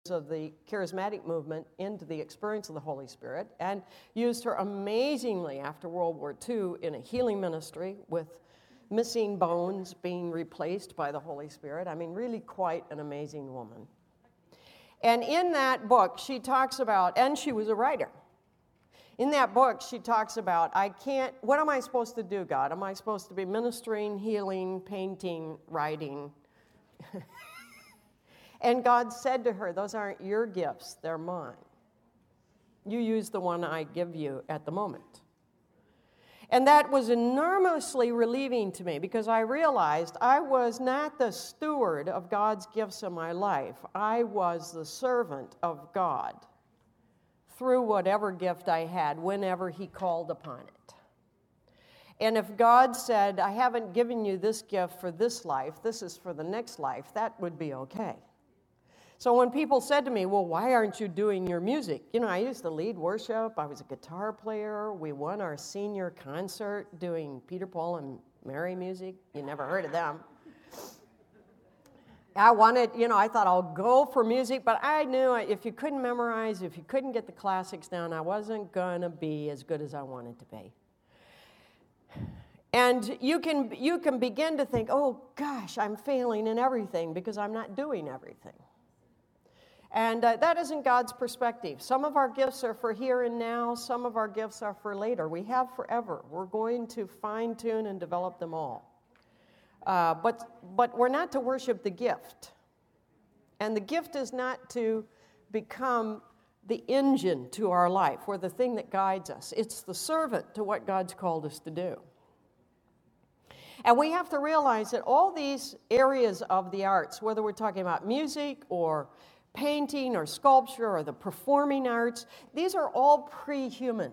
of the charismatic movement into the experience of the Holy Spirit, and used her amazingly after World War II in a healing ministry with missing bones being replaced by the Holy Spirit. I mean, really quite an amazing woman. And in that book, she talks about, and she was a writer. In that book, she talks about, what am I supposed to do, God? Am I supposed to be ministering, healing, painting, writing? And God said to her, those aren't your gifts, they're mine. You use the one I give you at the moment. And that was enormously relieving to me because I realized I was not the steward of God's gifts in my life. I was the servant of God through whatever gift I had, whenever He called upon it. And if God said, I haven't given you this gift for this life, this is for the next life, that would be okay. So when people said to me, well, why aren't you doing your music? You know, I used to lead worship. I was a guitar player. We won our senior concert doing Peter, Paul, and Mary music. You never heard of them. I thought I'll go for music, but I knew if you couldn't memorize, if you couldn't get the classics down, I wasn't going to be as good as I wanted to be. And you can begin to think, oh, gosh, I'm failing in everything because I'm not doing everything. And that isn't God's perspective. Some of our gifts are for here and now. Some of our gifts are for later. We have forever. We're going to fine-tune and develop them all. But we're not to worship the gift. And the gift is not to become the engine to our life or the thing that guides us. It's the servant to what God's called us to do. And we have to realize that all these areas of the arts, whether we're talking about music or painting or sculpture or the performing arts, these are all pre-human.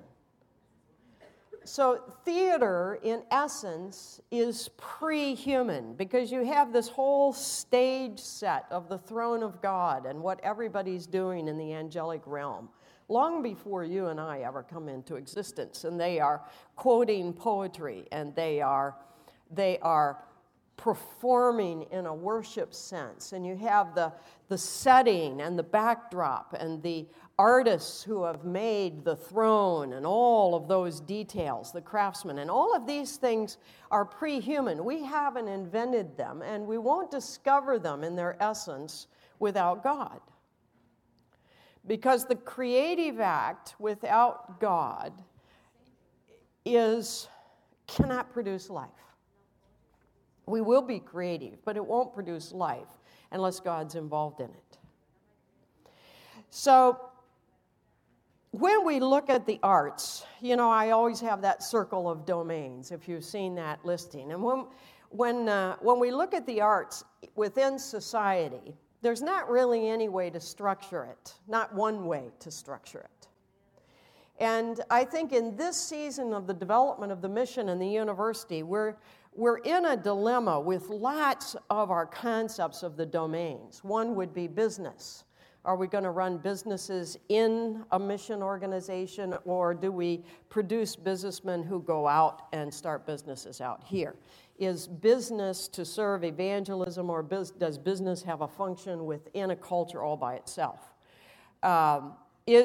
So theater, in essence, is pre-human because you have this whole stage set of the throne of God and what everybody's doing in the angelic realm, long before you and I ever come into existence. And they are quoting poetry, and they are performing in a worship sense. And you have the setting and the backdrop and the artists who have made the throne and all of those details, the craftsmen, and all of these things are pre-human. We haven't invented them, and we won't discover them in their essence without God. Because the creative act without God cannot produce life. We will be creative, but it won't produce life unless God's involved in it. So when we look at the arts, I always have that circle of domains, if you've seen that listing. And when we look at the arts within society, there's not really any way to structure it, not one way to structure it. And I think in this season of the development of the mission and the university, we're in a dilemma with lots of our concepts of the domains. One would be business. Are we going to run businesses in a mission organization, or do we produce businessmen who go out and start businesses out here? Is business to serve evangelism, or does business have a function within a culture all by itself? When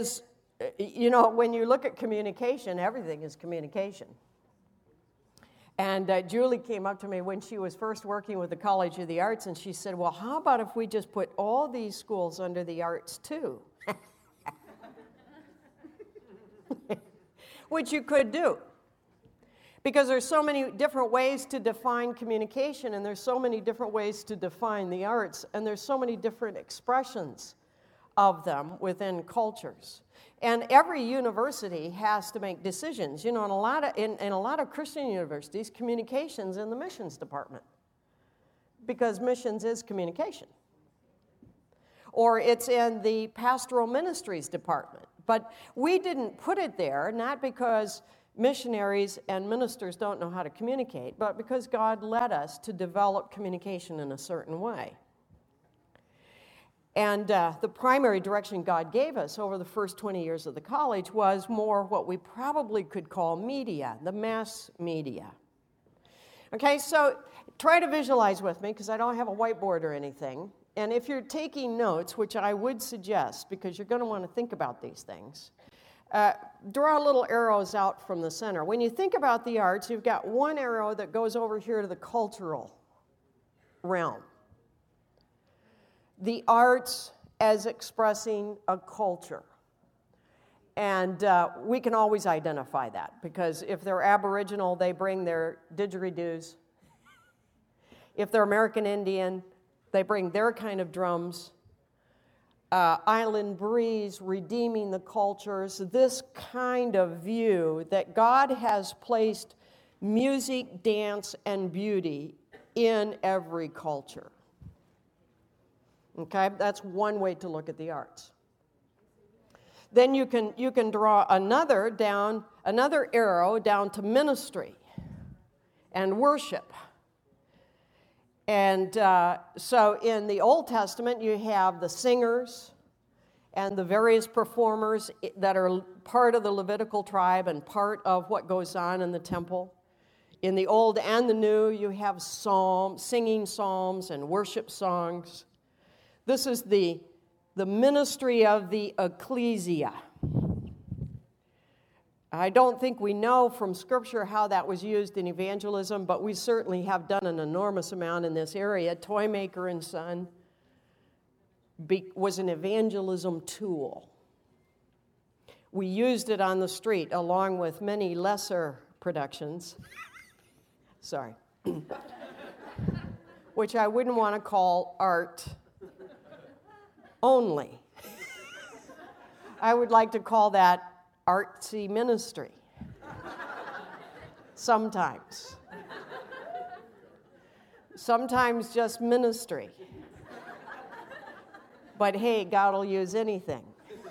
you look at communication, everything is communication. And Julie came up to me when she was first working with the College of the Arts, and she said, well, how about if we just put all these schools under the arts too? Which you could do. Because there's so many different ways to define communication, and there's so many different ways to define the arts, and there's so many different expressions of them within cultures. And every university has to make decisions. In a lot of Christian universities, communication's in the missions department, because missions is communication. Or it's in the pastoral ministries department. But we didn't put it there, not because missionaries and ministers don't know how to communicate, but because God led us to develop communication in a certain way. And the primary direction God gave us over the first 20 years of the college was more what we probably could call media, the mass media. Okay, so try to visualize with me, because I don't have a whiteboard or anything. and if you're taking notes, which I would suggest because you're going to want to think about these things, draw little arrows out from the center. When you think about the arts, you've got one arrow that goes over here to the cultural realm. The arts as expressing a culture. And we can always identify that because if they're Aboriginal, they bring their didgeridoos. If they're American Indian, they bring their kind of drums. Island breeze, redeeming the cultures, this kind of view that God has placed music, dance, and beauty in every culture. Okay, that's one way to look at the arts. Then you can draw another arrow down to ministry and worship. And so in the Old Testament, you have the singers and the various performers that are part of the Levitical tribe and part of what goes on in the temple. In the Old and the New, you have singing psalms and worship songs. This is the ministry of the ecclesia. I don't think we know from Scripture how that was used in evangelism, but we certainly have done an enormous amount in this area. Toymaker and Son was an evangelism tool. We used it on the street along with many lesser productions. Sorry. Which I wouldn't want to call art only. I would like to call that artsy ministry. Sometimes. Sometimes just ministry. But hey, God will use anything.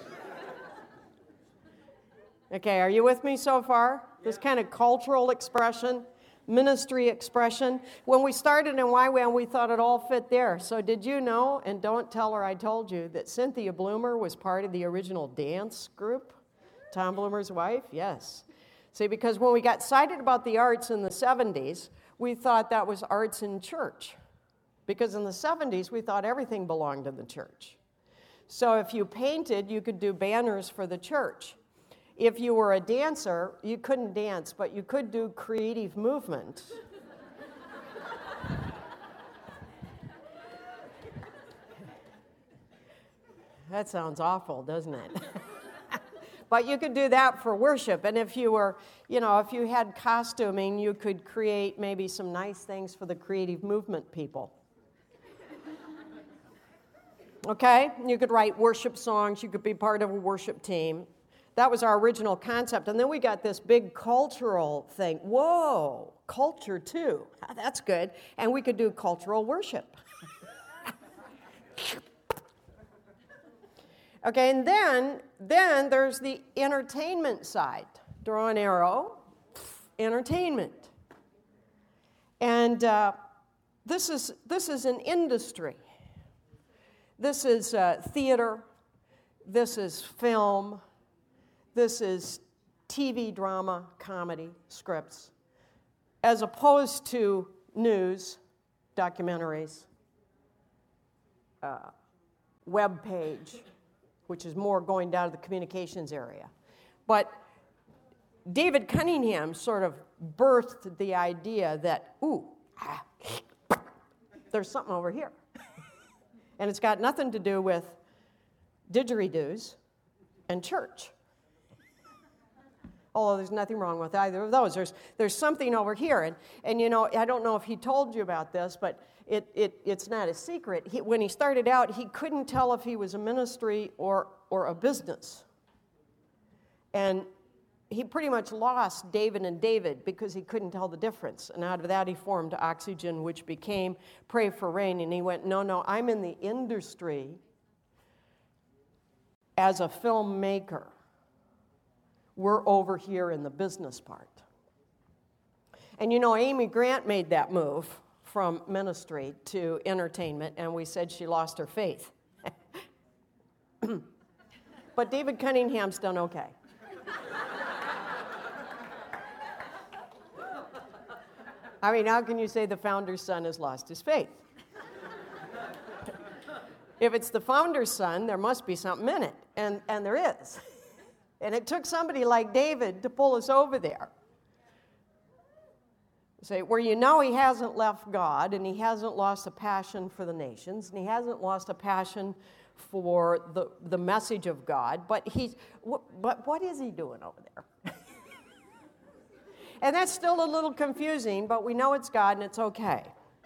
Okay, are you with me so far? This kind of cultural expression, ministry expression. When we started in YWAM, we thought it all fit there. So did you know, and don't tell her I told you, that Cynthia Bloomer was part of the original dance group? Tom Bloomer's wife? Yes. See, because when we got excited about the arts in the 70s, we thought that was arts in church. Because in the 70s, we thought everything belonged in the church. So if you painted, you could do banners for the church. If you were a dancer, you couldn't dance, but you could do creative movement. That sounds awful, doesn't it? But you could do that for worship. And if you were, if you had costuming, you could create maybe some nice things for the creative movement people. Okay? You could write worship songs. You could be part of a worship team. That was our original concept. And then we got this big cultural thing. Whoa, culture too. That's good. And we could do cultural worship. Okay, and then there's the entertainment side. Draw an arrow, entertainment. And this is an industry. This is theater. This is film. This is TV drama, comedy, scripts, as opposed to news, documentaries, web page, which is more going down to the communications area. But David Cunningham sort of birthed the idea that, there's something over here. And it's got nothing to do with didgeridoos and church. Although there's nothing wrong with either of those. There's something over here. And I don't know if he told you about this, but it's not a secret. When he started out, he couldn't tell if he was a ministry or a business. And he pretty much lost David and David because he couldn't tell the difference. And out of that, he formed Oxygen, which became Pray for Rain. And he went, no, I'm in the industry as a filmmaker. We're over here in the business part. And Amy Grant made that move from ministry to entertainment, and we said she lost her faith. But David Cunningham's done okay. I mean, how can you say the founder's son has lost his faith? If it's the founder's son, there must be something in it, and there is. And it took somebody like David to pull us over there. Say, where you know he hasn't left God, and he hasn't lost a passion for the nations, and he hasn't lost a passion for the message of God, but what is he doing over there? And that's still a little confusing, but we know it's God, and it's okay.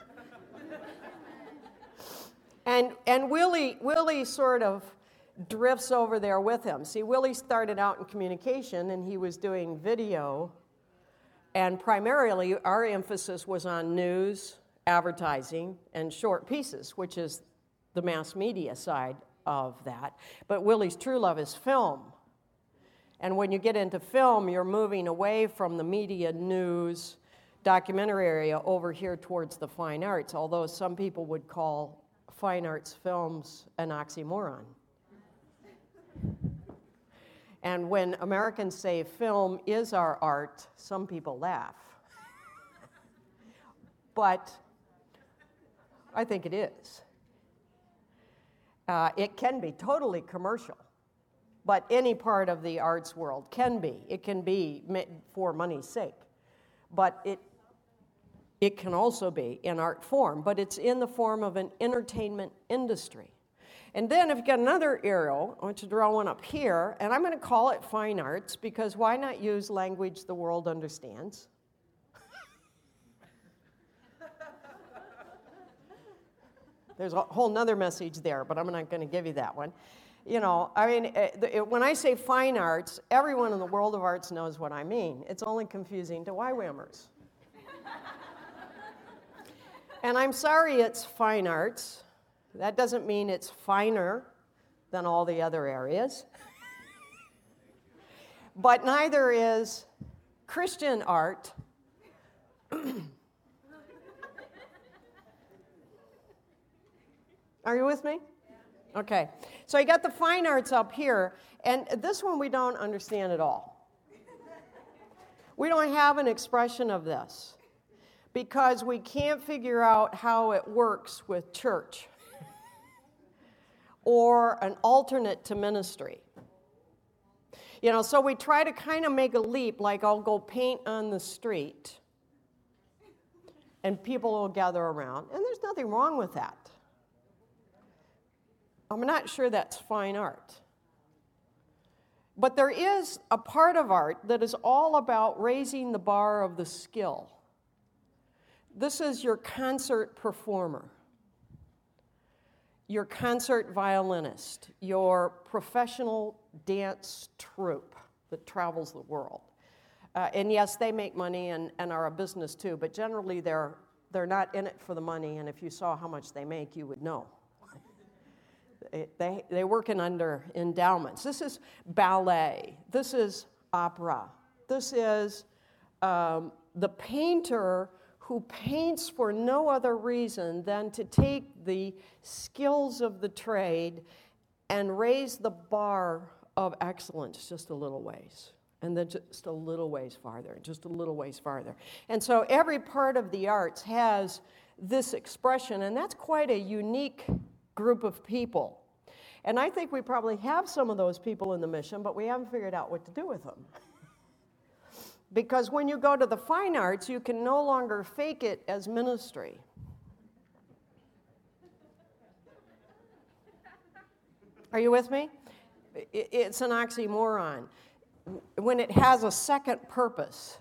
And Willie sort of drifts over there with him. See, Willie started out in communication, and he was doing video, and primarily our emphasis was on news, advertising, and short pieces, which is the mass media side of that. But Willie's true love is film. And when you get into film, you're moving away from the media, news, documentary area over here towards the fine arts, although some people would call fine arts films an oxymoron. And when Americans say film is our art, some people laugh. But I think it is. It can be totally commercial, but any part of the arts world can be. It can be for money's sake, but it can also be in art form, but it's in the form of an entertainment industry. And then if you've got another arrow, I want you to draw one up here, and I'm going to call it fine arts, because why not use language the world understands? There's a whole nother message there, but I'm not going to give you that one. You know, I mean, when I say fine arts, everyone in the world of arts knows what I mean. It's only confusing to YWAMers. And I'm sorry it's fine arts. That doesn't mean it's finer than all the other areas. But neither is Christian art. Are you with me? Okay. So you got the fine arts up here, and this one we don't understand at all. We don't have an expression of this because we can't figure out how it works with church or an alternate to ministry. You know, so we try to kind of make a leap, like I'll go paint on the street and people will gather around, and there's nothing wrong with that. I'm not sure that's fine art. But there is a part of art that is all about raising the bar of the skill. This is your concert performer, your concert violinist, your professional dance troupe that travels the world. And yes, they make money and are a business too, but generally they're not in it for the money, and if you saw how much they make, you would know. They work under endowments. This is ballet. This is opera. This is the painter who paints for no other reason than to take the skills of the trade and raise the bar of excellence just a little ways, and then just a little ways farther, and just a little ways farther. And so every part of the arts has this expression, and that's quite a unique group of people. And I think we probably have some of those people in the mission, but we haven't figured out what to do with them. Because when you go to the fine arts, you can no longer fake it as ministry. Are you with me? It's an oxymoron. When it has a second purpose,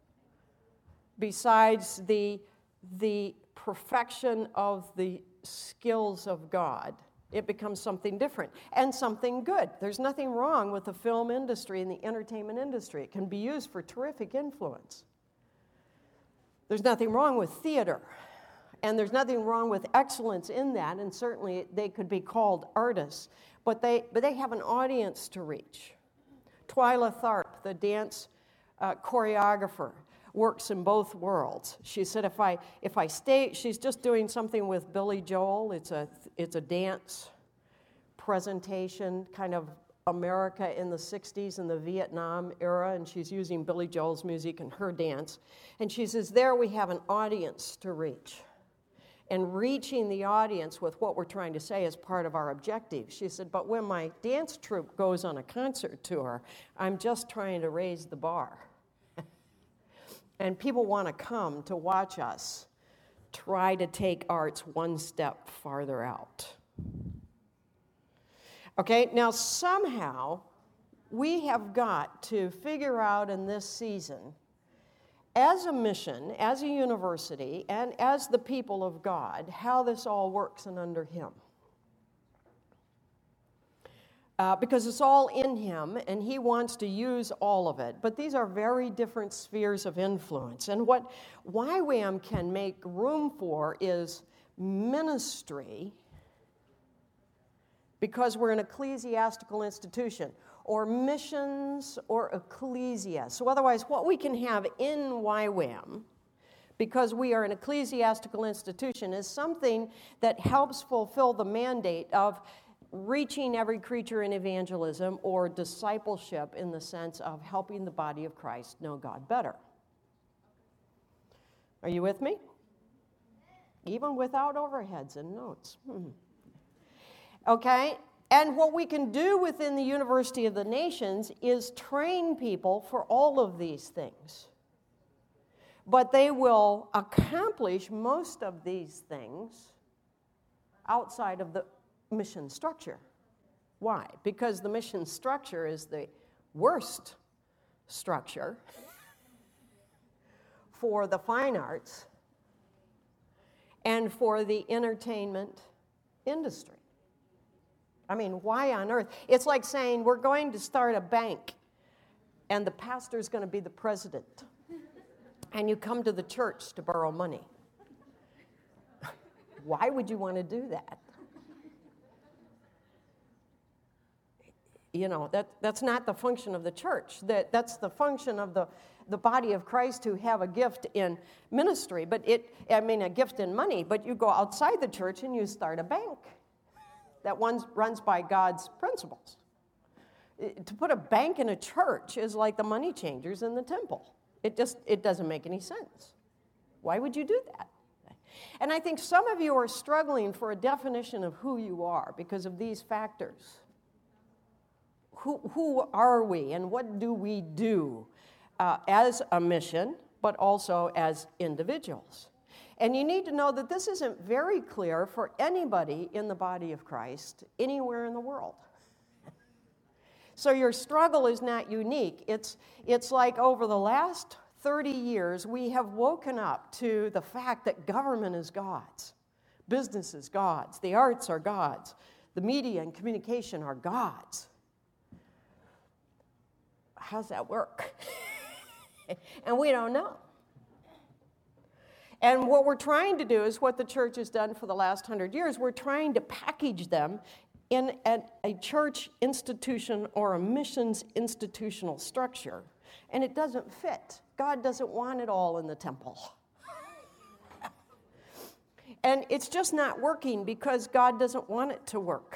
besides the perfection of the skills of God, it becomes something different and something good. There's nothing wrong with the film industry and the entertainment industry. It can be used for terrific influence. There's nothing wrong with theater, and there's nothing wrong with excellence in that, and certainly they could be called artists, but they have an audience to reach. Twyla Tharp, the dance choreographer, works in both worlds. She said, if I stay, she's just doing something with Billy Joel. It's a dance presentation, kind of America in the 60s and the Vietnam era, and she's using Billy Joel's music and her dance. And she says, there we have an audience to reach. and reaching the audience with what we're trying to say is part of our objective. She said, but when my dance troupe goes on a concert tour, I'm just trying to raise the bar. And people want to come to watch us try to take arts one step farther out. Okay, now somehow we have got to figure out in this season, as a mission, as a university, and as the people of God, how this all works and under Him. Because it's all in Him, and He wants to use all of it. But these are very different spheres of influence. And what YWAM can make room for is ministry, because we're an ecclesiastical institution, or missions, or ecclesia. So otherwise, what we can have in YWAM, because we are an ecclesiastical institution, is something that helps fulfill the mandate of reaching every creature in evangelism, or discipleship in the sense of helping the body of Christ know God better. Are you with me? Even without overheads and notes. Okay? And what we can do within the University of the Nations is train people for all of these things. But they will accomplish most of these things outside of the mission structure. Why? Because the mission structure is the worst structure for the fine arts and for the entertainment industry. I mean, why on earth? It's like saying we're going to start a bank and the pastor's going to be the president. And you come to the church to borrow money. Why would you want to do that? You know, that's not the function of the church. That's the function of the body of Christ who have a gift in ministry, a gift in money, but you go outside the church and you start a bank that runs by God's principles. To put a bank in a church is like the money changers in the temple. It doesn't make any sense. Why would you do that? And I think some of you are struggling for a definition of who you are because of these factors. Who are we and what do we do as a mission, but also as individuals? And you need to know that this isn't very clear for anybody in the body of Christ anywhere in the world. So your struggle is not unique. It's like over the last 30 years, we have woken up to the fact that government is God's, business is God's, the arts are God's, the media and communication are God's. How's that work? And we don't know. And what we're trying to do is what the church has done for the last 100 years. We're trying to package them in a church institution or a missions institutional structure. And it doesn't fit. God doesn't want it all in the temple. And it's just not working because God doesn't want it to work.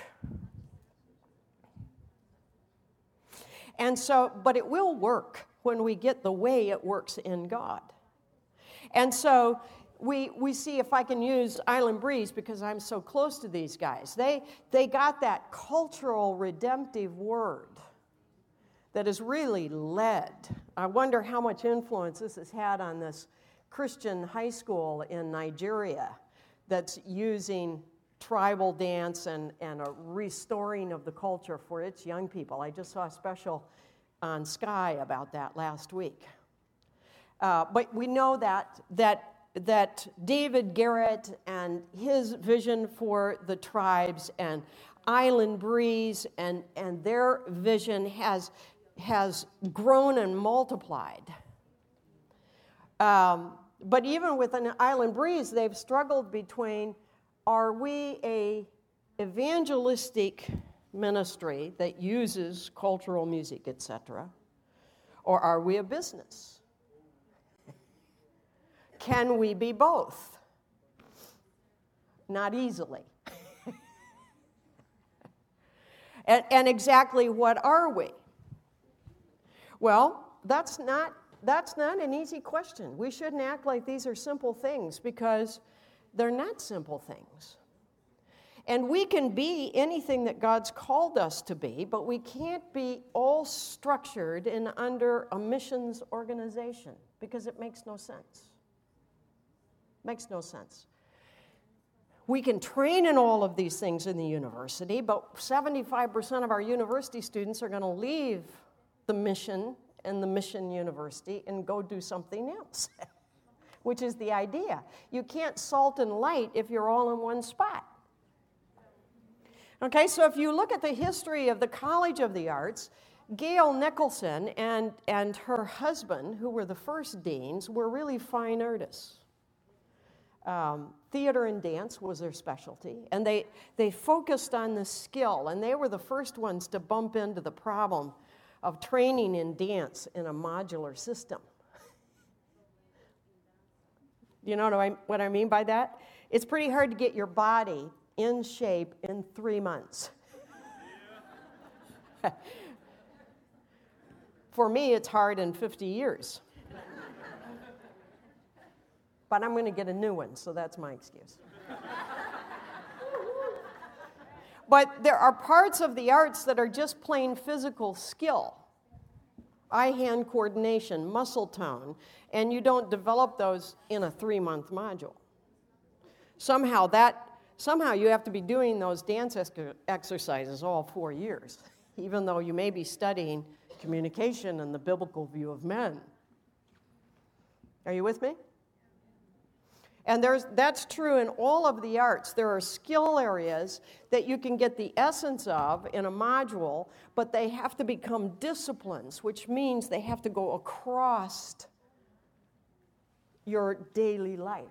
And so, but it will work when we get the way it works in God. And so we see, if I can use Island Breeze because I'm so close to these guys, they got that cultural redemptive word that has really led. I wonder how much influence this has had on this Christian high school in Nigeria that's using tribal dance and a restoring of the culture for its young people. I just saw a special on Sky about that last week. But we know that David Garrett and his vision for the tribes and Island Breeze and their vision has grown and multiplied. But even with an Island Breeze, they've struggled between, are we a evangelistic ministry that uses cultural music, etc., or are we a business? Can we be both? Not easily. And exactly what are we? Well, that's not an easy question. We shouldn't act like these are simple things because They're not simple things. And we can be anything that God's called us to be, but we can't be all structured in under a missions organization because it makes no sense. Makes no sense. We can train in all of these things in the university, but 75% of our university students are going to leave the mission and the mission university and go do something else, which is the idea. You can't salt and light if you're all in one spot. Okay, so if you look at the history of the College of the Arts, Gail Nicholson and her husband, who were the first deans, were really fine artists. Theater and dance was their specialty, and they focused on the skill, and they were the first ones to bump into the problem of training in dance in a modular system. You know what I mean by that? It's pretty hard to get your body in shape in 3 months. For me, it's hard in 50 years. But I'm going to get a new one, so that's my excuse. But there are parts of the arts that are just plain physical skill. Eye-hand coordination, muscle tone, and you don't develop those in a 3-month module. Somehow you have to be doing those dance exercises all 4 years, even though you may be studying communication and the biblical view of men. Are you with me? And that's true in all of the arts. There are skill areas that you can get the essence of in a module, but they have to become disciplines, which means they have to go across your daily life.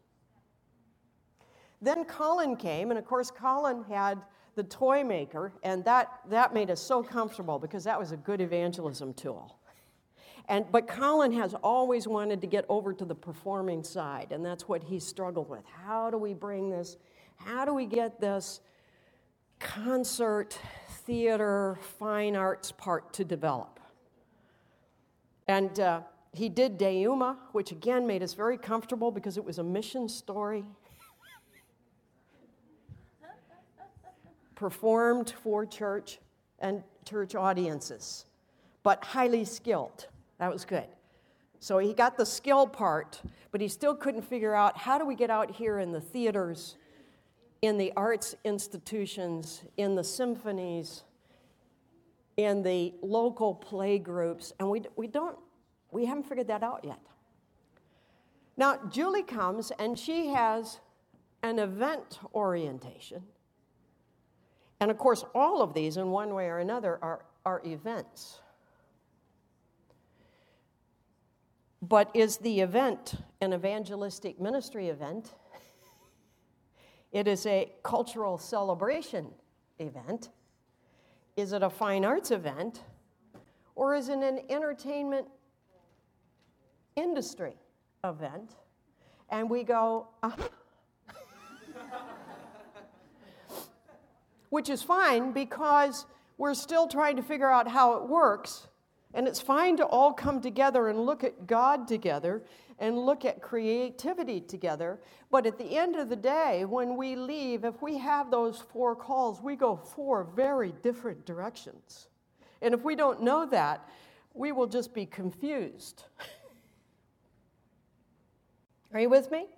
Then Colin came, and of course Colin had the toy maker, and that made us so comfortable because that was a good evangelism tool. But Colin has always wanted to get over to the performing side, and that's what he struggled with. How do we bring this? How do we get this concert, theater, fine arts part to develop? And he did Deuma, which again made us very comfortable because it was a mission story. Performed for church and church audiences, but highly skilled. That was good. So he got the skill part, but he still couldn't figure out how do we get out here in the theaters, in the arts institutions, in the symphonies, in the local play groups, and we haven't figured that out yet. Now, Julie comes and she has an event orientation. And of course, all of these, in one way or another, are events. But is the event an evangelistic ministry event? It is a cultural celebration event. Is it a fine arts event? Or is it an entertainment industry event? And we go, which is fine because we're still trying to figure out how it works. And it's fine to all come together and look at God together and look at creativity together. But at the end of the day, when we leave, if we have those 4 calls, we go 4 very different directions. And if we don't know that, we will just be confused. Are you with me?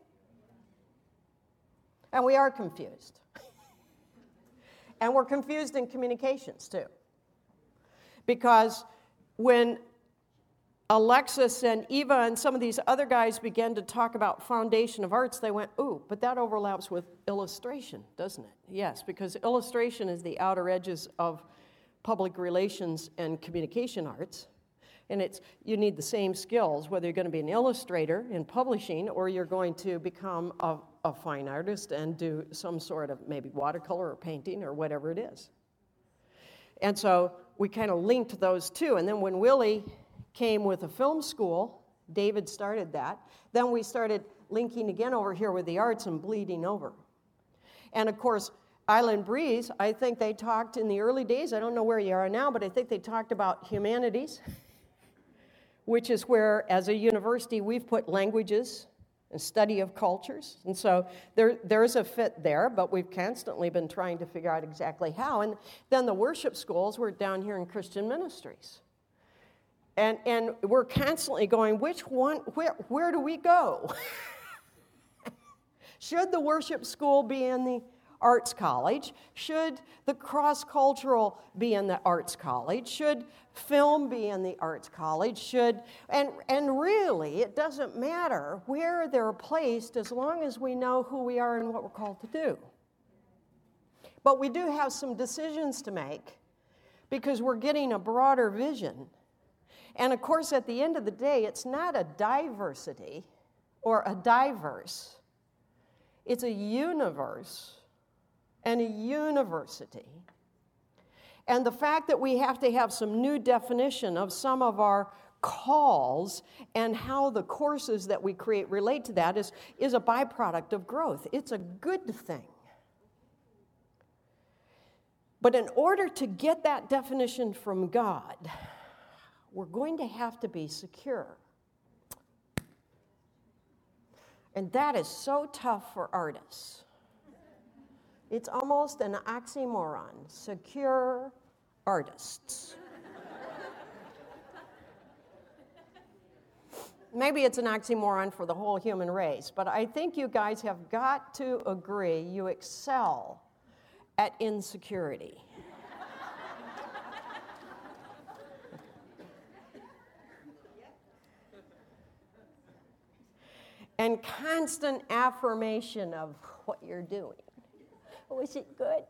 And we are confused. And we're confused in communications, too. Because when Alexis and Eva and some of these other guys began to talk about foundation of arts, they went, ooh, but that overlaps with illustration, doesn't it? Yes, because illustration is the outer edges of public relations and communication arts. And you need the same skills, whether you're going to be an illustrator in publishing or you're going to become a fine artist and do some sort of maybe watercolor or painting or whatever it is. And so we kind of linked those two. And then when Willie came with a film school, David started that, then we started linking again over here with the arts and bleeding over. And of course, Island Breeze, I think they talked in the early days, I don't know where you are now, but I think they talked about humanities, which is where, as a university, we've put languages and study of cultures. And so there's a fit there, but we've constantly been trying to figure out exactly how. And then the worship schools were down here in Christian Ministries. And we're constantly going, which one, where do we go? Should the worship school be in the arts college? Should the cross-cultural be in the arts college? Should film be in the arts college? And really, it doesn't matter where they're placed as long as we know who we are and what we're called to do. But we do have some decisions to make because we're getting a broader vision. And of course, at the end of the day, it's not a diversity or a diverse. It's a universe and a university. And the fact that we have to have some new definition of some of our calls and how the courses that we create relate to that is a byproduct of growth. It's a good thing. But in order to get that definition from God, we're going to have to be secure. And that is so tough for artists. It's almost an oxymoron. Secure artists. Maybe it's an oxymoron for the whole human race, but I think you guys have got to agree you excel at insecurity. And constant affirmation of what you're doing. Oh, is it good?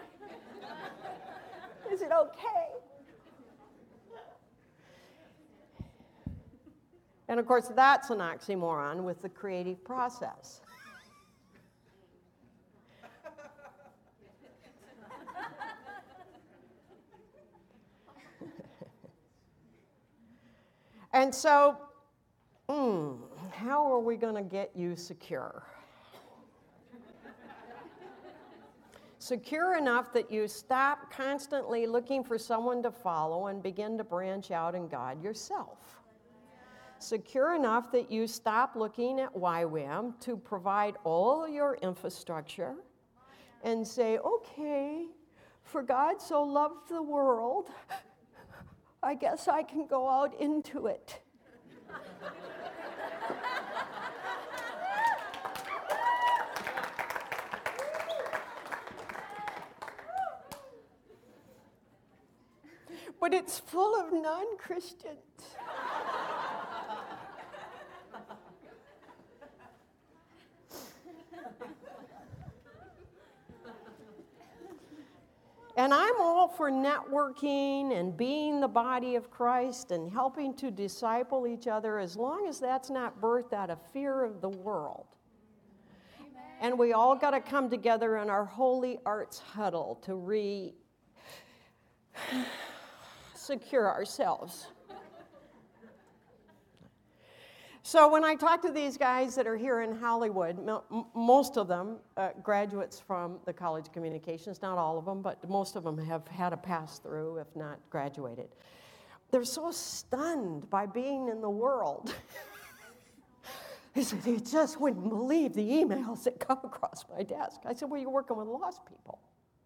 Is it okay? And of course, that's an oxymoron with the creative process. And so, how are we going to get you secure? Secure enough that you stop constantly looking for someone to follow and begin to branch out in God yourself. Secure enough that you stop looking at YWAM to provide all your infrastructure and say, okay, for God so loved the world, I guess I can go out into it. But it's full of non-Christians. And I'm all for networking and being the body of Christ and helping to disciple each other as long as that's not birthed out of fear of the world. Amen. And we all got to come together in our holy arts huddle to secure ourselves. So when I talk to these guys that are here in Hollywood, most of them graduates from the College of Communications, not all of them, but most of them have had a pass-through, if not graduated. They're so stunned by being in the world. They said, you just wouldn't believe the emails that come across my desk. I said, well, you're working with lost people.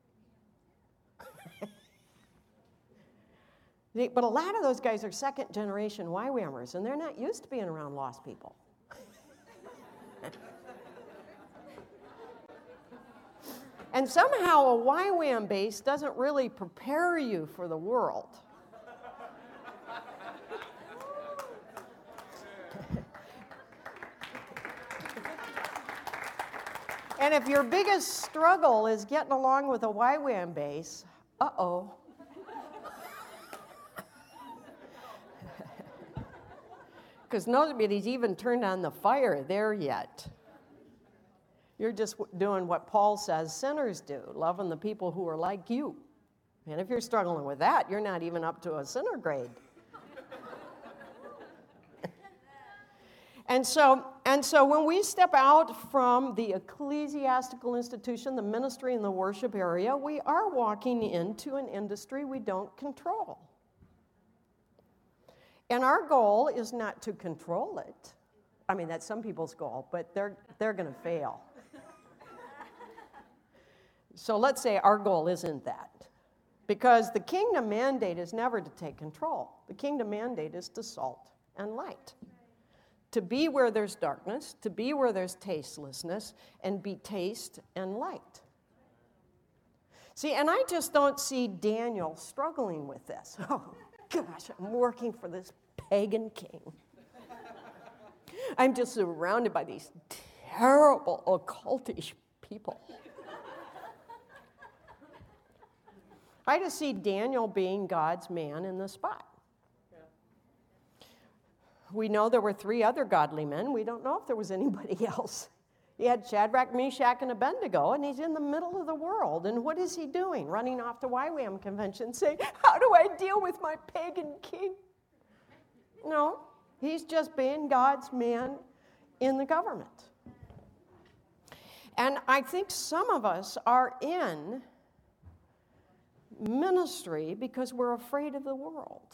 But a lot of those guys are second-generation YWAMers, and they're not used to being around lost people. And somehow a YWAM base doesn't really prepare you for the world. And if your biggest struggle is getting along with a YWAM base, uh-oh. Because nobody's even turned on the fire there yet. You're just doing what Paul says sinners do, loving the people who are like you. And if you're struggling with that, you're not even up to a sinner grade. And so when we step out from the ecclesiastical institution, the ministry and the worship area, we are walking into an industry we don't control. And our goal is not to control it. I mean, that's some people's goal, but they're going to fail. So let's say our goal isn't that. Because the kingdom mandate is never to take control. The kingdom mandate is to salt and light. To be where there's darkness, to be where there's tastelessness, and be taste and light. See, and I just don't see Daniel struggling with this. Oh, gosh, I'm working for this pagan king. I'm just surrounded by these terrible occultish people. I just see Daniel being God's man in the spot. We know there were 3 other godly men. We don't know if there was anybody else. He had Shadrach, Meshach, and Abednego, and he's in the middle of the world. And what is he doing? Running off to YWAM convention saying, how do I deal with my pagan king? No, he's just being God's man in the government. And I think some of us are in ministry because we're afraid of the world.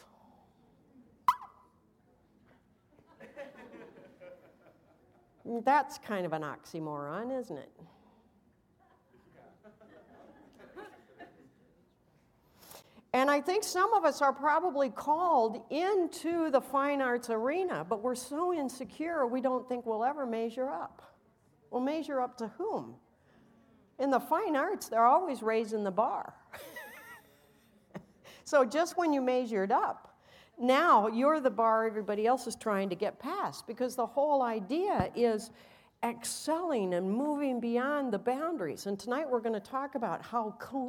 That's kind of an oxymoron, isn't it? And I think some of us are probably called into the fine arts arena, but we're so insecure we don't think we'll ever measure up. We'll measure up to whom? In the fine arts, they're always raising the bar. So just when you measured up, now you're the bar everybody else is trying to get past, because the whole idea is excelling and moving beyond the boundaries. And tonight we're going to talk about how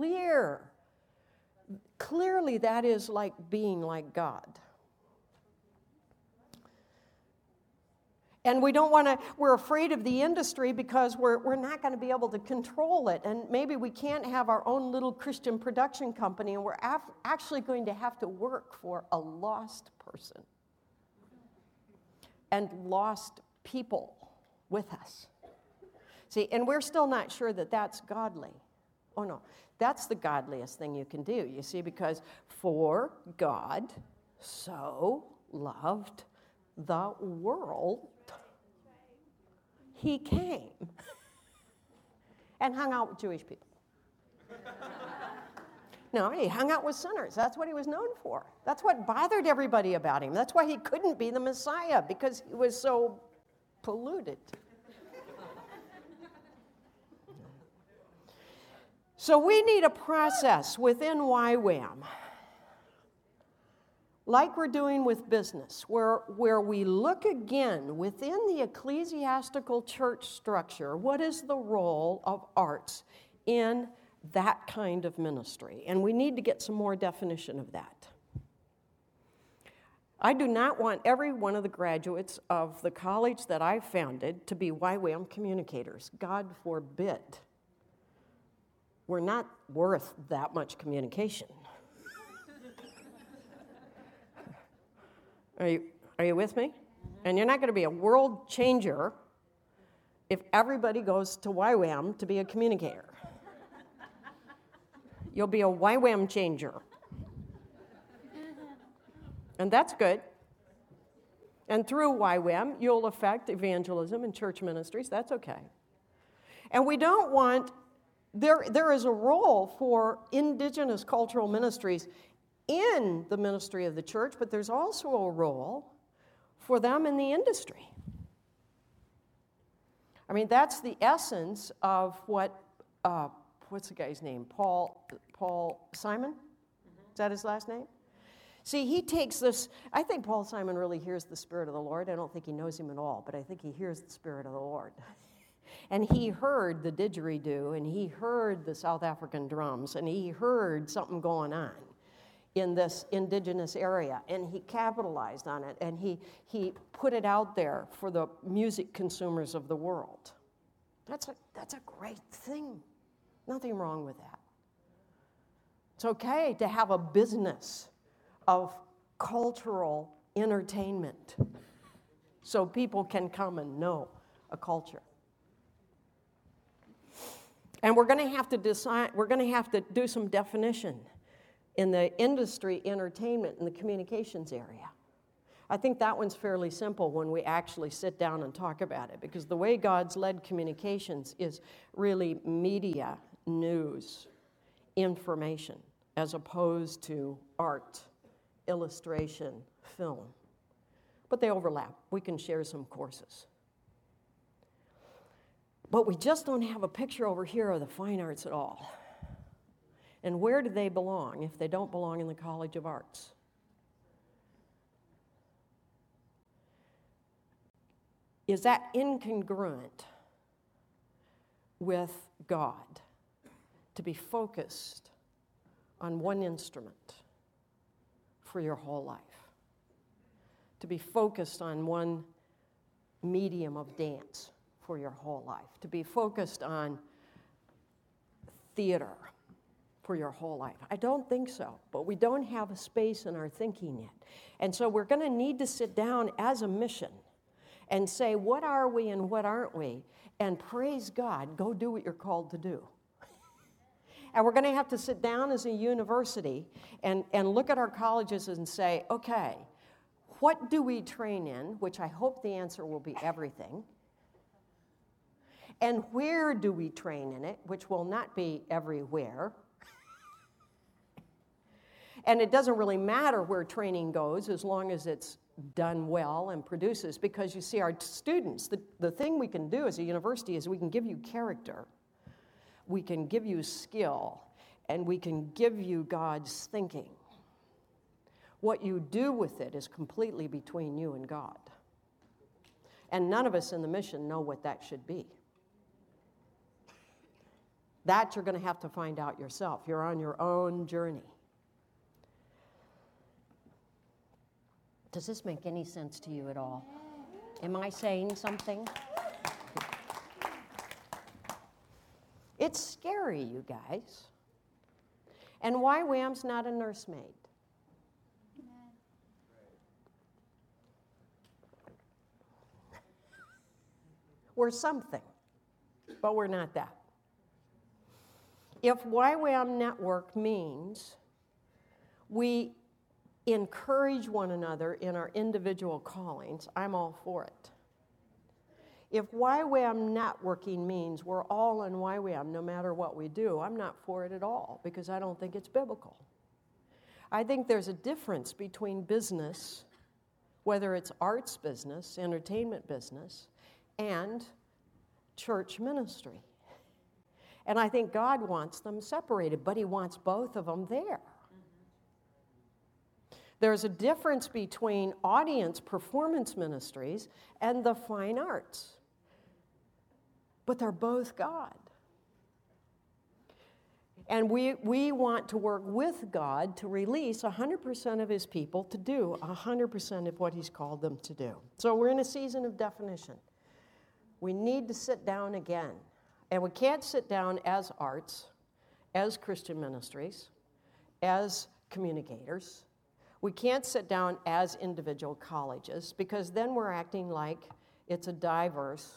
clearly that is like being like God. And we're afraid of the industry because we're not going to be able to control it. And maybe we can't have our own little Christian production company, and we're actually going to have to work for a lost person and lost people with us. See, and we're still not sure that that's godly. Oh, no. That's the godliest thing you can do, you see, because for God so loved the world, he came and hung out with Jewish people. No, he hung out with sinners. That's what he was known for. That's what bothered everybody about him. That's why he couldn't be the Messiah, because he was so polluted. So we need a process within YWAM, like we're doing with business, where we look again within the ecclesiastical church structure, what is the role of arts in that kind of ministry? And we need to get some more definition of that. I do not want every one of the graduates of the college that I founded to be YWAM communicators. God forbid. We're not worth that much communication. Are you with me? And you're not going to be a world changer if everybody goes to YWAM to be a communicator. You'll be a YWAM changer. And that's good. And through YWAM, you'll affect evangelism and church ministries. That's okay. And we don't want... There is a role for indigenous cultural ministries in the ministry of the church, but there's also a role for them in the industry. I mean, that's the essence of what, what's the guy's name? Paul Simon? Is that his last name? See, he takes this, I think Paul Simon really hears the Spirit of the Lord. I don't think he knows him at all, but I think he hears the Spirit of the Lord. And he heard the didgeridoo, and he heard the South African drums, and he heard something going on in this indigenous area, and he capitalized on it, and he put it out there for the music consumers of the world. That's a great thing. Nothing wrong with that. It's okay to have a business of cultural entertainment so people can come and know a culture. And we're going to have to decide, we're going to have to do some definition in the industry, entertainment, and the communications area. I think that one's fairly simple when we actually sit down and talk about it, because the way God's led communications is really media, news, information, as opposed to art, illustration, film. But they overlap. We can share some courses. But we just don't have a picture over here of the fine arts at all. And where do they belong if they don't belong in the College of Arts? Is that incongruent with God to be focused on one instrument for your whole life? To be focused on one medium of dance for your whole life? To be focused on theater for your whole life? I don't think so, but we don't have a space in our thinking yet. And so we're going to need to sit down as a mission and say, what are we and what aren't we? And praise God, go do what you're called to do. And we're going to have to sit down as a university and look at our colleges and say, okay, what do we train in? Which I hope the answer will be everything. And where do we train in it? Which will not be everywhere. And it doesn't really matter where training goes as long as it's done well and produces, because you see, our students, the thing we can do as a university is we can give you character, we can give you skill, and we can give you God's thinking. What you do with it is completely between you and God. And none of us in the mission know what that should be. That you're going to have to find out yourself. You're on your own journey. Does this make any sense to you at all? Am I saying something? It's scary, you guys. And YWAM's not a nursemaid. We're something, but we're not that. If YWAM Network means we encourage one another in our individual callings, I'm all for it. If YWAM networking means we're all in YWAM no matter what we do, I'm not for it at all, because I don't think it's biblical. I think there's a difference between business, whether it's arts business, entertainment business, and church ministry. And I think God wants them separated, but He wants both of them there. There's a difference between audience performance ministries and the fine arts. But they're both God. And we want to work with God to release 100% of His people to do 100% of what He's called them to do. So we're in a season of definition. We need to sit down again. And we can't sit down as arts, as Christian ministries, as communicators. We can't sit down as individual colleges, because then we're acting like it's a diverse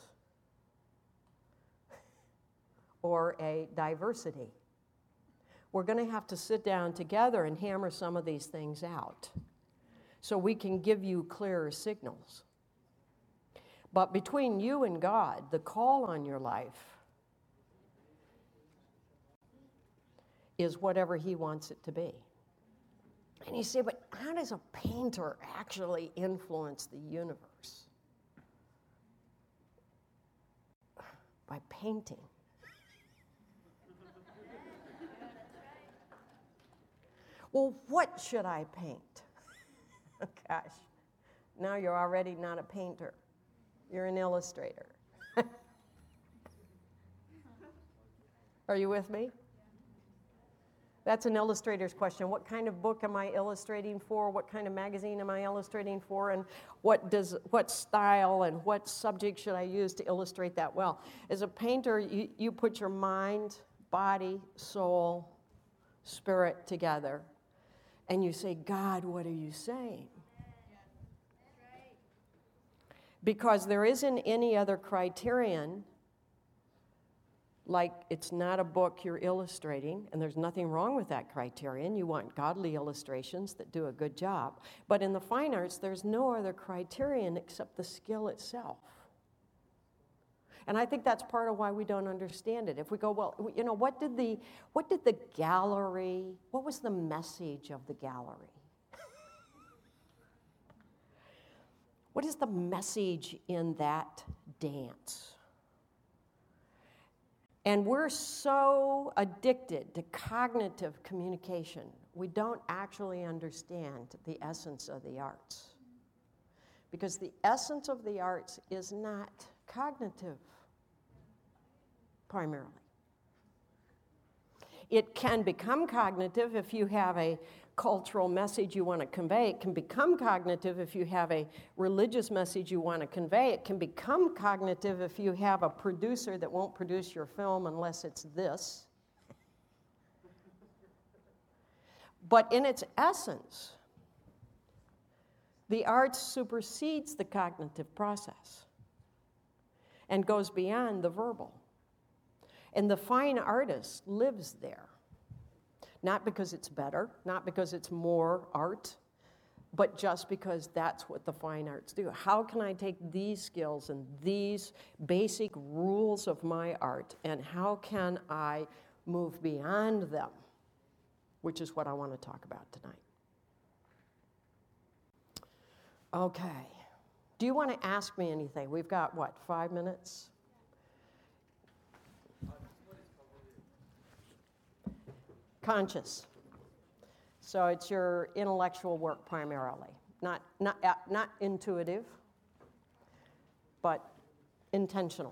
or a diversity. We're going to have to sit down together and hammer some of these things out so we can give you clearer signals. But between you and God, the call on your life is whatever He wants it to be. And you say, but how does a painter actually influence the universe? By painting. Well, what should I paint? Gosh, now you're already not a painter. You're an illustrator. Are you with me? That's an illustrator's question. What kind of book am I illustrating for? What kind of magazine am I illustrating for? And what style and what subject should I use to illustrate that well? As a painter, you put your mind, body, soul, spirit together, and you say, God, what are you saying? Because there isn't any other criterion like it's not a book you're illustrating, and there's nothing wrong with that criterion. You want godly illustrations that do a good job. But in the fine arts, there's no other criterion except the skill itself. And I think that's part of why we don't understand it. If we go, well, what did the gallery, what was the message of the gallery? What is the message in that dance? And we're so addicted to cognitive communication, we don't actually understand the essence of the arts. Because the essence of the arts is not cognitive, primarily. It can become cognitive if you have a cultural message you want to convey. It can become cognitive if you have a religious message you want to convey. It can become cognitive if you have a producer that won't produce your film unless it's this. But in its essence, the arts supersedes the cognitive process and goes beyond the verbal. And the fine artist lives there. Not because it's better, not because it's more art, but just because that's what the fine arts do. How can I take these skills and these basic rules of my art, and how can I move beyond them? Which is what I want to talk about tonight. Okay. Do you want to ask me anything? We've got, 5 minutes? Conscious. So it's your intellectual work primarily, not intuitive, but intentional.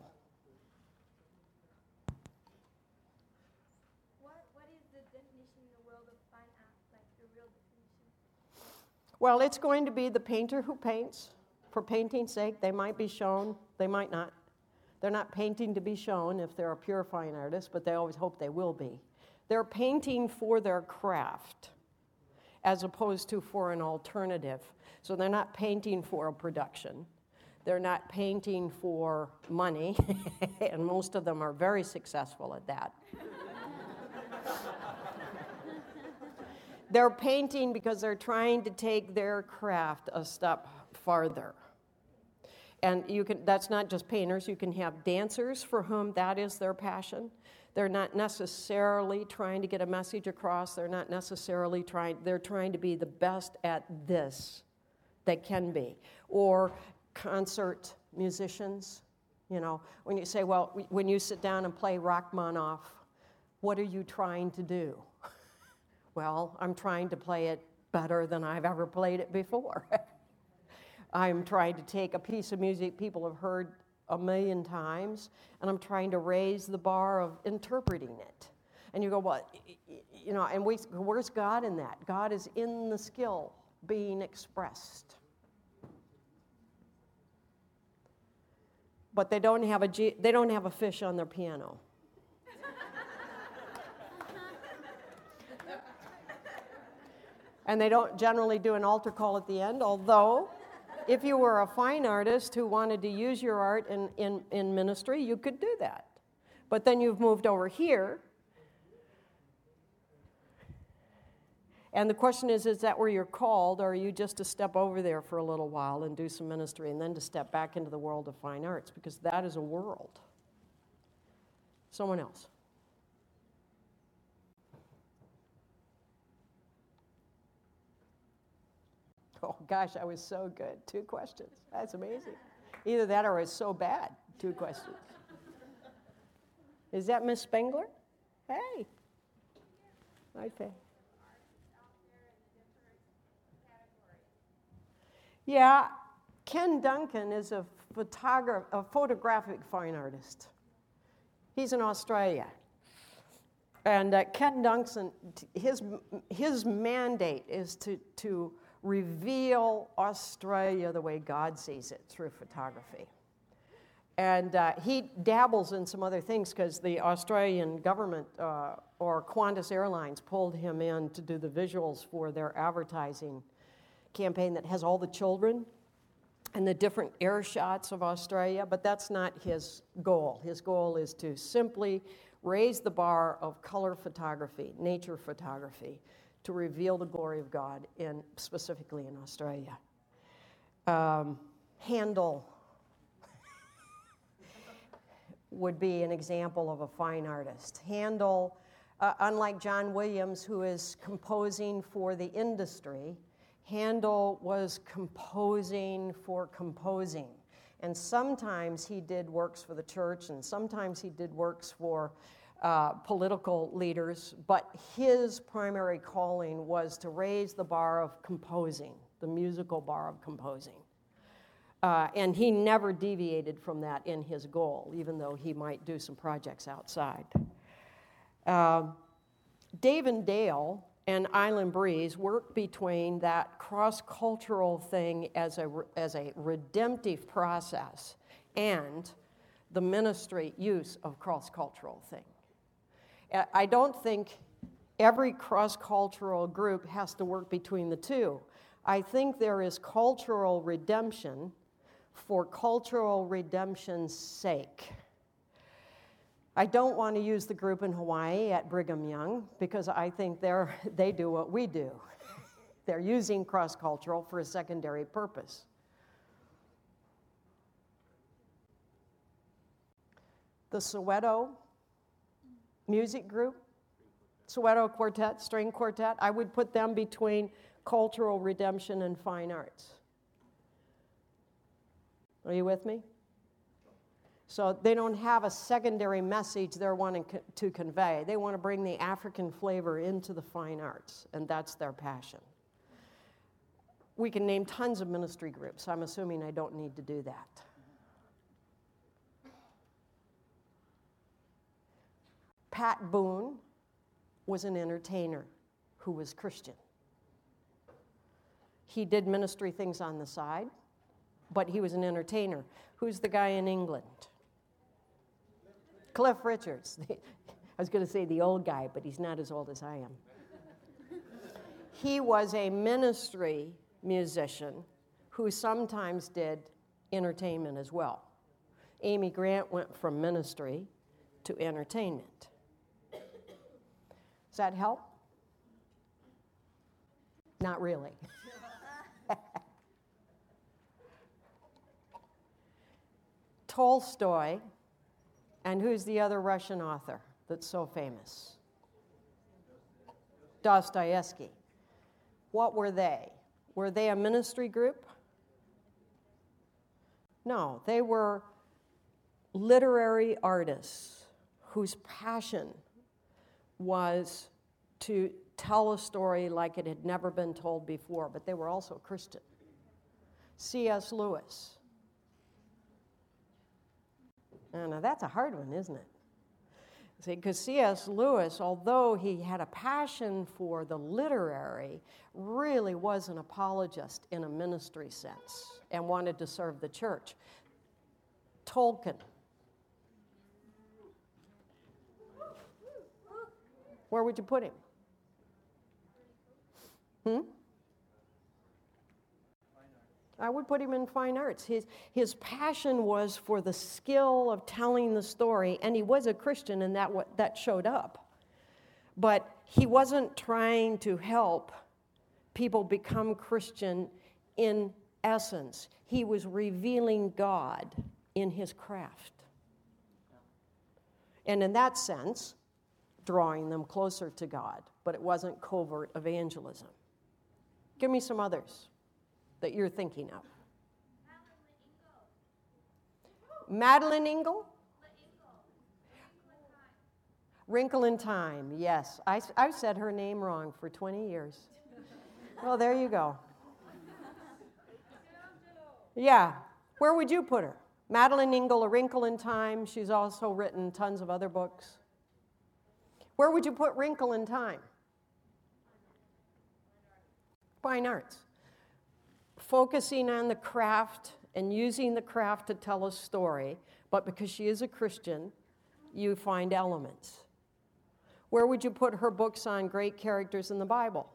What is the definition in the world of fine art, like the real definition? Well, it's going to be the painter who paints for painting's sake. They might be shown, they might not. They're not painting to be shown if they're a pure fine artist, but they always hope they will be. They're painting for their craft as opposed to for an alternative. So they're not painting for a production. They're not painting for money, and most of them are very successful at that. They're painting because they're trying to take their craft a step farther. And that's not just painters. You can have dancers for whom that is their passion. They're not necessarily trying to get a message across. They're not necessarily they're trying to be the best at this they can be. Or concert musicians, when you say, well, when you sit down and play Rachmaninoff, what are you trying to do? Well, I'm trying to play it better than I've ever played it before. I'm trying to take a piece of music people have heard a million times, and I'm trying to raise the bar of interpreting it. And you go, well, and where's God in that? God is in the skill being expressed. But they don't have a fish on their piano. And they don't generally do an altar call at the end, although if you were a fine artist who wanted to use your art in ministry, you could do that. But then you've moved over here. And the question is that where you're called, or are you just to step over there for a little while and do some ministry and then to step back into the world of fine arts? Because that is a world. Someone else. Oh, gosh, I was so good. 2 questions. That's amazing. Either that or I was so bad. 2 questions. Is that Miss Spengler? Hey. Hi, Faye. Yeah, Ken Duncan is a photographic fine artist. He's in Australia. And Ken Duncan, his mandate is to reveal Australia the way God sees it through photography. And he dabbles in some other things because the Australian government or Qantas Airlines pulled him in to do the visuals for their advertising campaign that has all the children and the different air shots of Australia, but that's not his goal. His goal is to simply raised the bar of color photography, nature photography, to reveal the glory of God, specifically in Australia. Handel would be an example of a fine artist. Handel, unlike John Williams, who is composing for the industry, Handel was composing for composing. And sometimes he did works for the church, and sometimes he did works for political leaders, but his primary calling was to raise the bar of composing, the musical bar of composing. And he never deviated from that in his goal, even though he might do some projects outside. Dave and Dale and Island Breeze worked between that cross-cultural thing as a redemptive process and the ministry use of cross-cultural thing. I don't think every cross-cultural group has to work between the two. I think there is cultural redemption for cultural redemption's sake. I don't want to use the group in Hawaii at Brigham Young because I think they do what we do. They're using cross-cultural for a secondary purpose. The Soweto music group, Soweto Quartet, string quartet, I would put them between cultural redemption and fine arts. Are you with me? So they don't have a secondary message they're wanting to convey. They want to bring the African flavor into the fine arts, and that's their passion. We can name tons of ministry groups. I'm assuming I don't need to do that. Pat Boone was an entertainer who was Christian. He did ministry things on the side, but he was an entertainer. Who's the guy in England? Cliff Richards. I was going to say the old guy, but he's not as old as I am. He was a ministry musician who sometimes did entertainment as well. Amy Grant went from ministry to entertainment. Does that help? Not really. Tolstoy, and who's the other Russian author that's so famous? Dostoevsky. What were they? Were they a ministry group? No, they were literary artists whose passion was to tell a story like it had never been told before, but they were also Christian. C.S. Lewis. Now that's a hard one, isn't it? See, because C.S. Lewis, although he had a passion for the literary, really was an apologist in a ministry sense and wanted to serve the church. Tolkien. Where would you put him? I would put him in fine arts. His passion was for the skill of telling the story, and he was a Christian, and that showed up. But he wasn't trying to help people become Christian in essence. He was revealing God in his craft. And in that sense, drawing them closer to God, but it wasn't covert evangelism. Give me some others that you're thinking of. Madeline Ingle? Wrinkle in Time, yes. I've said her name wrong for 20 years. Well, there you go. Yeah. Where would you put her? Madeline Ingle, A Wrinkle in Time. She's also written tons of other books. Where would you put Wrinkle in Time? Fine arts. Focusing on the craft and using the craft to tell a story, but because she is a Christian, you find elements. Where would you put her books on great characters in the Bible?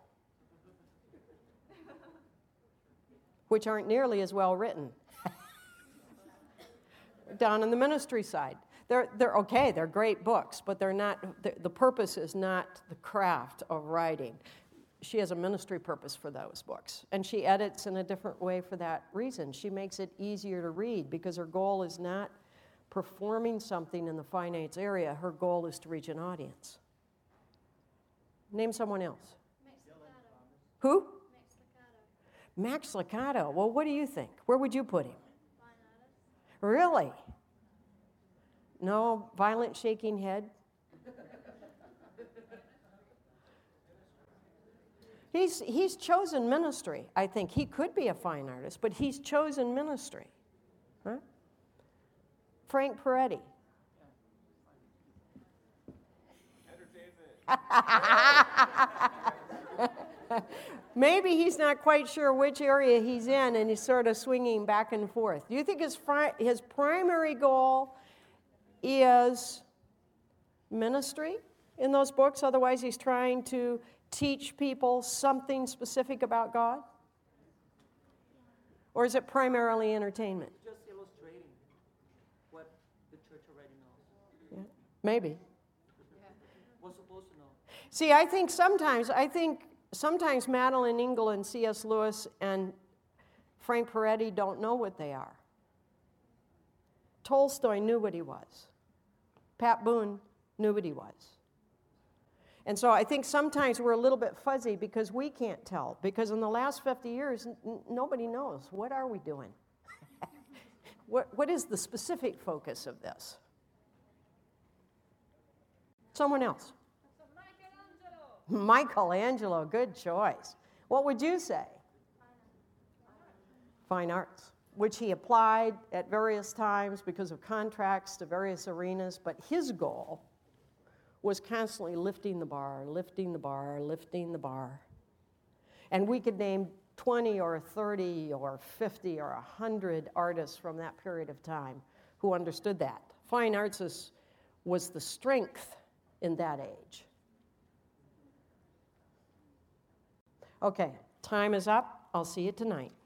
Which aren't nearly as well written. Down on the ministry side. They're okay, they're great books, but they're not, the purpose is not the craft of writing. She has a ministry purpose for those books, and she edits in a different way for that reason. She makes it easier to read because her goal is not performing something in the finance area. Her goal is to reach an audience. Name someone else. Max Lucado. Who? Max Lucado. Max Lucado. Well, what do you think? Where would you put him? Fine artist. Really? No violent shaking head? He's chosen ministry. I think he could be a fine artist, but he's chosen ministry. Huh? Frank Peretti. Maybe he's not quite sure which area he's in, and he's sort of swinging back and forth. Do you think his primary goal is ministry in those books? Otherwise, he's trying to teach people something specific about God? Or is it primarily entertainment? Just illustrating what the church already knows. Yeah, maybe. We're supposed to know. See, I think sometimes Madeline Engel and C.S. Lewis and Frank Peretti don't know what they are. Tolstoy knew what he was. Pat Boone knew what he was. And so I think sometimes we're a little bit fuzzy because we can't tell. Because in the last 50 years, nobody knows. What are we doing? What is the specific focus of this? Someone else. Michelangelo, good choice. What would you say? Fine arts, which he applied at various times because of contracts to various arenas, but his goal was constantly lifting the bar, lifting the bar, lifting the bar. And we could name 20 or 30 or 50 or 100 artists from that period of time who understood that. Fine arts was the strength in that age. Okay, time is up. I'll see you tonight.